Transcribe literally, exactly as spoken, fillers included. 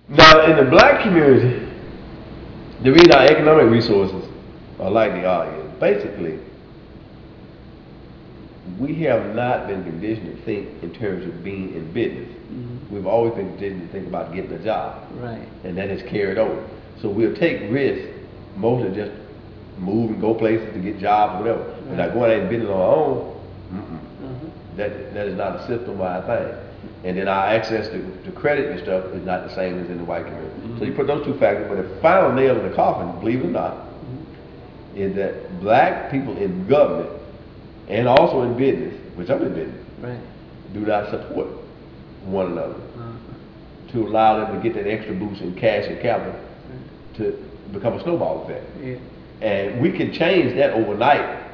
Now, in the black community, the reason our economic resources are like they are is basically we have not been conditioned to think in terms of being in business. Mm-hmm. We've always been conditioned to think about getting a job, Right. and that has carried over. So we'll take risks, mostly just move and go places to get jobs, whatever. But Right. not going out and business on our own. Mm-mm. Mm-hmm. That that is not a system-wide thing. And then our access to, to credit and stuff is not the same as in the white community. So you Mm-hmm. put those two factors, but the final nail in the coffin, believe it or not, is that black people in government and also in business, which I'm in business, Right. do not support one another Uh-huh. to allow them to get that extra boost in cash and capital Right. to become a snowball effect. Yeah. And we can change that overnight